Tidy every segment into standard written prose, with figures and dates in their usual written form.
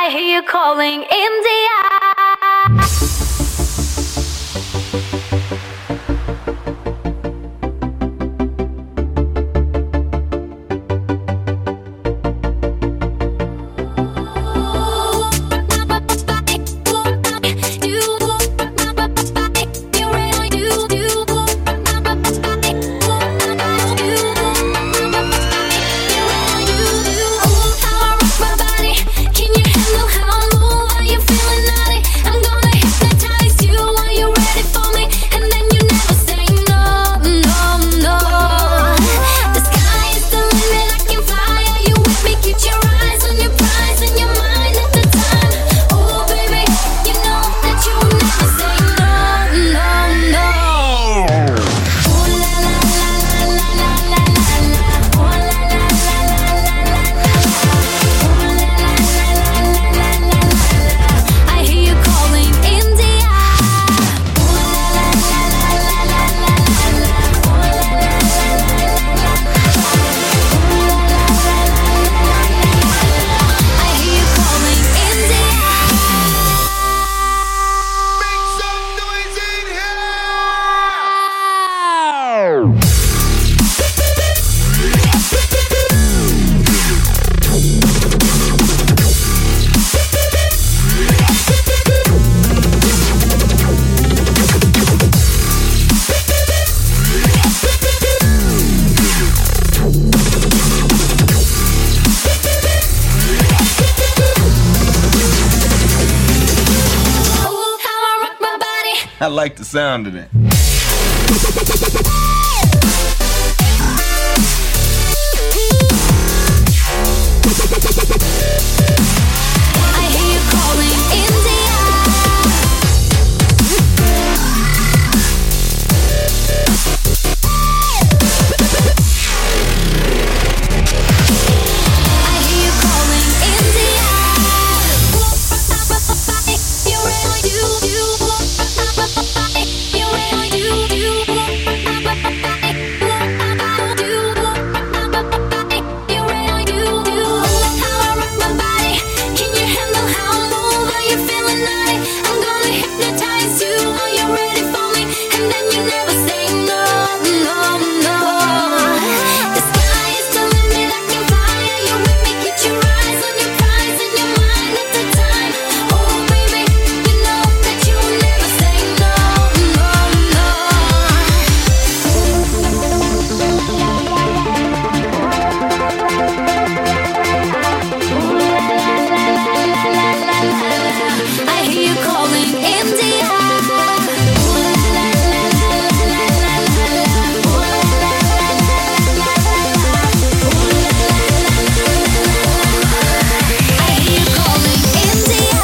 I hear you calling India. I like the sound of that. I hear you calling India. I hear you calling India. You really do. You really do. You really do. How I rock my body. Can you handle how I move? Are you feeling naughty? I'm gonna hypnotize you. Are you ready for me? And then you never say no, no, no. The sky is the limit. I can fly. Are you with me? Get your eyes on your prize and your mind at the time. Oh baby, you know that you never say no, no, no. I hear you calling India. I hear you calling India.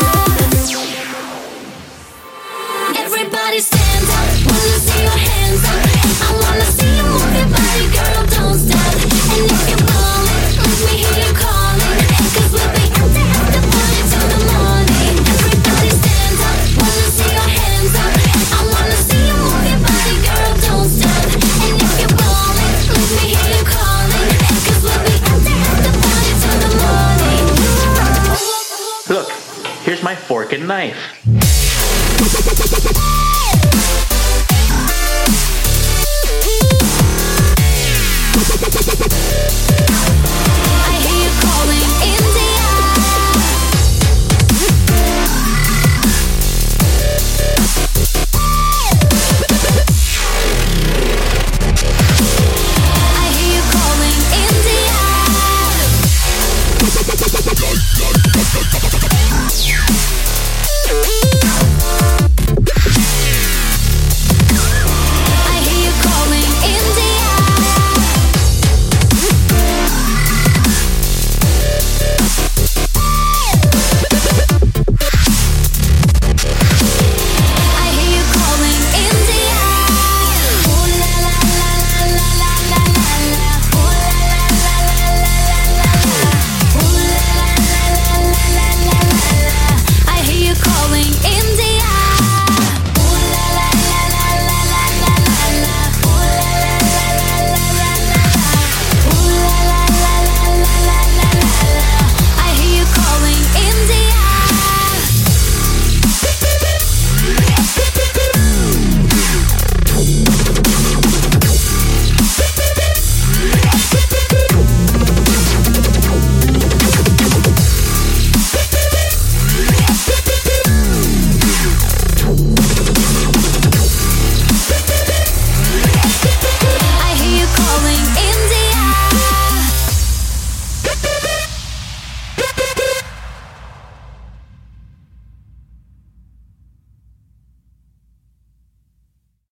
Everybody stand up, wanna see your hands up. I wanna see you move your body, girl, don't stop. And if you're calling, let me hear you calling. 'Cause we'll be out there at the party till the morning. Everybody stand up, wanna see your hands up. I wanna see you move your body, girl, don't stop. And if you're calling, let me hear you calling. 'Cause we'll be out there at the party till the morning. Look, here's my fork and knife.